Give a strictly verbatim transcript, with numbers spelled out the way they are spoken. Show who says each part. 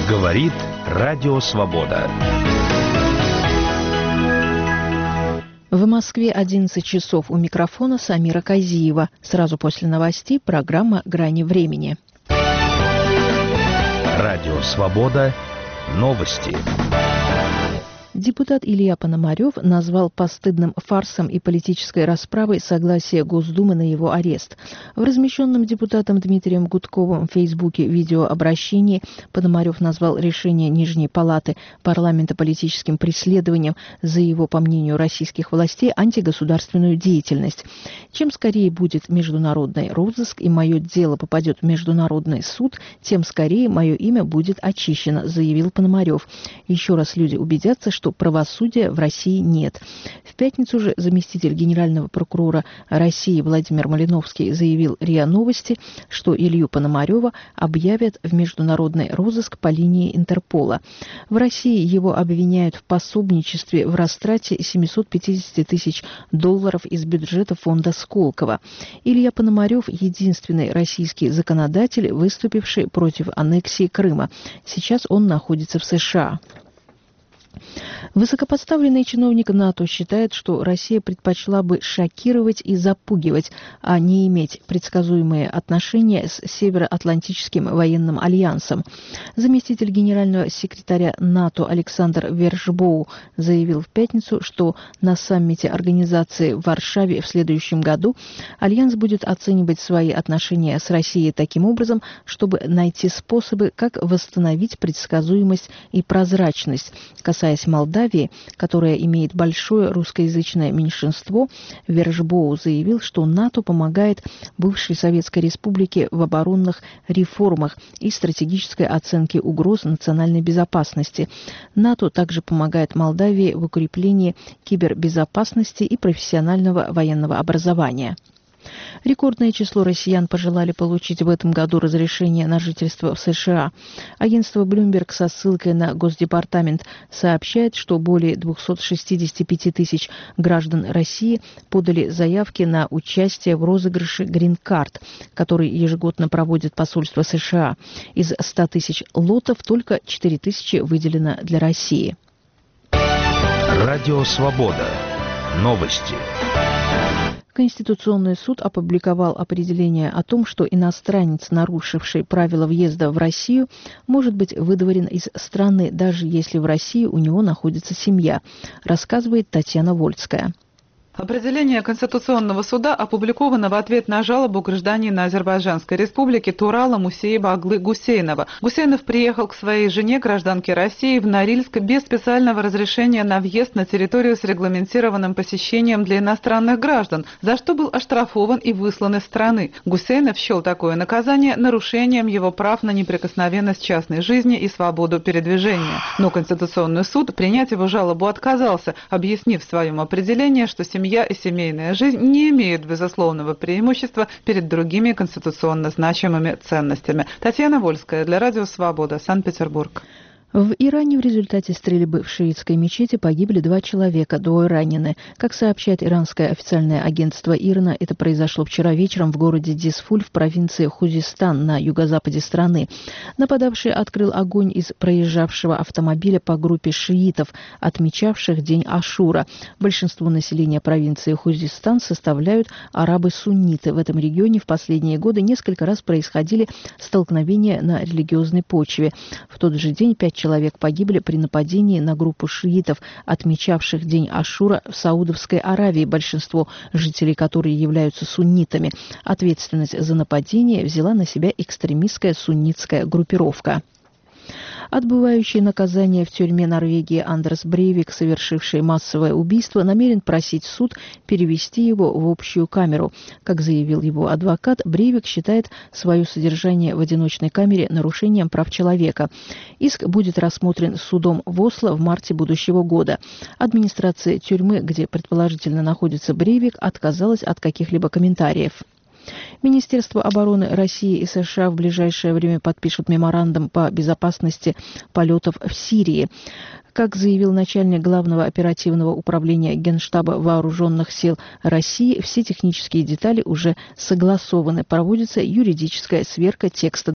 Speaker 1: Говорит Радио Свобода.
Speaker 2: В Москве одиннадцать часов. У микрофона Самира Казиева. Сразу после новостей программа «Грани времени».
Speaker 1: Радио Свобода. Новости.
Speaker 2: Депутат Илья Пономарев назвал постыдным фарсом и политической расправой согласие Госдумы на его арест. В размещенном депутатом Дмитрием Гудковым в Фейсбуке видеообращении Пономарев назвал решение Нижней палаты парламента политическим преследованием за его, по мнению российских властей, антигосударственную деятельность. Чем скорее будет международный розыск и мое дело попадет в международный суд, тем скорее мое имя будет очищено, заявил Пономарев. Еще раз люди убедятся, что что правосудия в России нет. В пятницу же заместитель генерального прокурора России Владимир Малиновский заявил РИА Новости, что Илью Пономарева объявят в международный розыск по линии Интерпола. В России его обвиняют в пособничестве в растрате семьсот пятьдесят тысяч долларов из бюджета фонда Сколково. Илья Пономарев – единственный российский законодатель, выступивший против аннексии Крыма. Сейчас он находится в США. Высокопоставленный чиновник НАТО считает, что Россия предпочла бы шокировать и запугивать, а не иметь предсказуемые отношения с Североатлантическим военным альянсом. Заместитель генерального секретаря НАТО Александр Вершбоу заявил в пятницу, что на саммите организации в Варшаве в следующем году альянс будет оценивать свои отношения с Россией таким образом, чтобы найти способы, как восстановить предсказуемость и прозрачность. Касаясь Молдавии, которая имеет большое русскоязычное меньшинство, Вершбоу заявил, что НАТО помогает бывшей Советской Республике в оборонных реформах и стратегической оценке угроз национальной безопасности. НАТО также помогает Молдавии в укреплении кибербезопасности и профессионального военного образования. Рекордное число россиян пожелали получить в этом году разрешение на жительство в США. Агентство Bloomberg со ссылкой на Госдепартамент сообщает, что более двухсот шестидесяти пяти тысяч граждан России подали заявки на участие в розыгрыше Green Card, который ежегодно проводит посольство США. Из ста тысяч лотов только четыре тысячи выделено для России.
Speaker 1: Радио Свобода. Новости.
Speaker 2: Конституционный суд опубликовал определение о том, что иностранец, нарушивший правила въезда в Россию, может быть выдворен из страны, даже если в России у него находится семья, рассказывает Татьяна Вольская.
Speaker 3: Определение Конституционного суда опубликовано в ответ на жалобу гражданина Азербайджанской республики Турала Мусеева Аглы Гусейнова. Гусейнов приехал к своей жене, гражданке России, в Норильск без специального разрешения на въезд на территорию с регламентированным посещением для иностранных граждан, за что был оштрафован и выслан из страны. Гусейнов счел такое наказание нарушением его прав на неприкосновенность частной жизни и свободу передвижения. Но Конституционный суд принять его жалобу отказался, объяснив в своем определении, что семья Семья и семейная жизнь не имеют безусловного преимущества перед другими конституционно значимыми ценностями. Татьяна Вольская для Радио Свобода, Санкт-Петербург.
Speaker 2: В Иране в результате стрельбы в шиитской мечети погибли два человека, двое ранены. Как сообщает иранское официальное агентство ИРНА, это произошло вчера вечером в городе Дизфуль в провинции Хузистан на юго-западе страны. Нападавший открыл огонь из проезжавшего автомобиля по группе шиитов, отмечавших день Ашура. Большинство населения провинции Хузистан составляют арабы-сунниты. В этом регионе в последние годы несколько раз происходили столкновения на религиозной почве. В тот же день пять человек Человек погибли при нападении на группу шиитов, отмечавших день Ашура в Саудовской Аравии, большинство жителей которой являются суннитами. Ответственность за нападение взяла на себя экстремистская суннитская группировка. Отбывающий наказание в тюрьме Норвегии Андерс Брейвик, совершивший массовое убийство, намерен просить суд перевести его в общую камеру. Как заявил его адвокат, Брейвик считает свое содержание в одиночной камере нарушением прав человека. Иск будет рассмотрен судом в Осло в марте будущего года. Администрация тюрьмы, где предположительно находится Брейвик, отказалась от каких-либо комментариев. Министерство обороны России и США в ближайшее время подпишут меморандум по безопасности полетов в Сирии. Как заявил начальник Главного оперативного управления Генштаба Вооруженных сил России, все технические детали уже согласованы. Проводится юридическая сверка текста